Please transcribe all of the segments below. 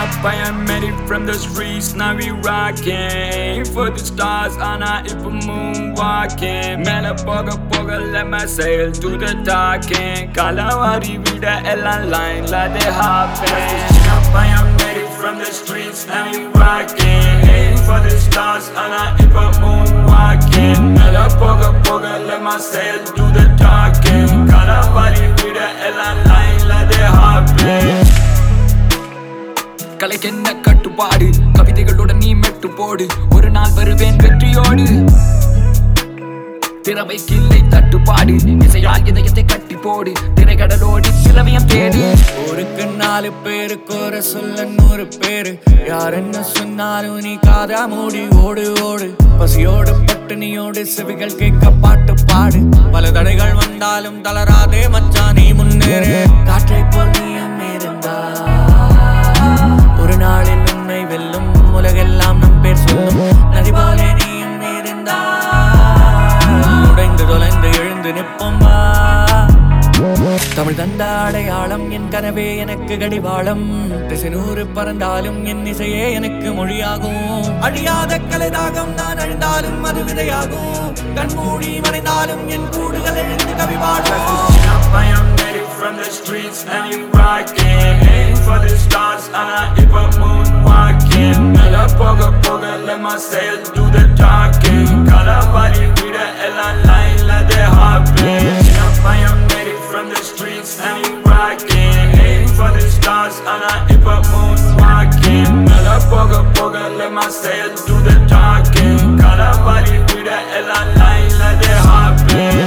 up, I am made it from the streets, now we rockin'. For the stars, ஆனா இப்ப moonwalking. மேல போக போக let my sail to the talking. காலவாரி விட எல்லாம் lineல they hopping. Up, I am made it from the streets, now we rockin'. For the stars, ஆனா இப்ப moonwalking. மேல போக போக let my sail to the talking. காலவாரி விட எல்லாம் lineல they hopping. கலைக்கென்ன கட்டுப்பாடு, கவிதைகளுடன் நீ மெட்டு போடு. ஒரு நாள் வருவேன் வெற்றியோடு. திறமைக்கில்லை தட்டுப்பாடு, இசையால் இதயத்தை கட்டி போடு. திரைக்கடலோடி சிலவியம் தேடு. ஊருக்கு 4 பேருக்கு ஒரு சொல்ல 100 பேரு. யார் என்ன சொன்னாலும் நீ காதா மூடி ஓடு ஓடு. பசியோடு பட்டினியோடு செவிகள் கேட்க பாட்டு பாடு. பல தடைகள் வந்தாலும் தளராதே மச்சான், நீ முன்னேறு. காற்றை போல் நீயும் இருந்தா ஒரு நாளில் உன்னை வெல்லும். உலகெல்லாம் நம் பேர் சொல்லும். நதி போலே நீயும் இருந்தா உடைந்து தொலைந்து எழுந்து நிற்போம் வா. தமிழ் தந்த அடையாளம், என் கனவே எனக்கு கடிவாளம். திசை 100 பறந்தாலும் என் இசையே எனக்கு மொழியாகும். அழியாத கலைதாகம், நான் அழிந்தாலும் அது விதையாகும். கண்மூடி மறைந்தாலும் என் கூடுகள் எழுந்து கவிவாடும். I am made it from the streets, now you rockin'. Aim for the stars, ஆனா இப்ப moonwalking. மேல போக போக let my sail do the talking. காலவாரி விட எல்லாம் lineல they hopping. I am made it from the streets, now you rockin'. Aim for the stars, ஆனா இப்ப moonwalking. மேல போக போக let my sail do the talking. காலவாரி விட எல்லாம் lineல they hopping.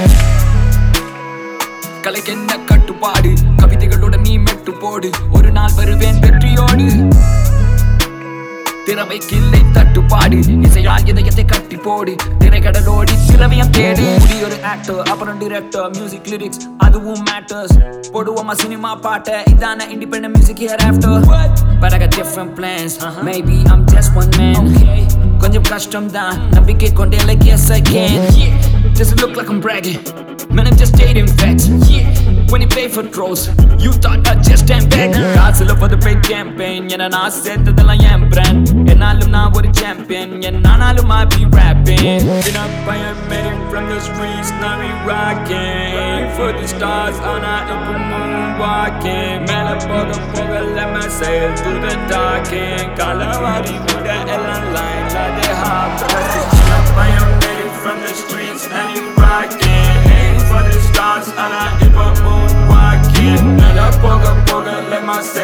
கலைக்கென்ன கட்டுப்பாடு, கவிதைகளுடன் நீ மெட்டு போடு. ஒரு நாள் வருவேன் வெற்றியோடு. திறமைக்கில்லை தட்டுப்பாடு, இசையால் இதயத்தை கட்டி போடு. திரைக்கடலோடி சிலவியம் தேடு. ஒரு ஆக்டர், அப்புறம் டிரெக்டர், மியூசிக் லிரிக்ஸ் அதுவும் மேட்டர்ஸ். போடுவோமா சினிமா பாட்ட, இதான independent music here after. But I got different plans, maybe I'm just one man. கொஞ்சம் கஷ்டம் தான், நம்பிக்கை கொண்டே like yes I can. Doesn't look like I'm bragging, man I'm just stating facts. When you pay for trolls, you thought I just stand back. காசுல for the big campaign, என்ன நான் சேர்த்ததெல்லாம் என் brand. என்னாலும் நான் ஒரு champion, என்னானாலும் I be rapping. Been up, I am made it from the streets, now we rockin'. For the stars, ஆனா இப்ப moonwalking. மேல போக போக let my sail to the talking. காலவாரி விட எல்லாம் lineல they hopping. I am made it from the streets, now you rockin'. Aim for the stars, ஆனா இப்ப moonwalking. மேல போக போக let my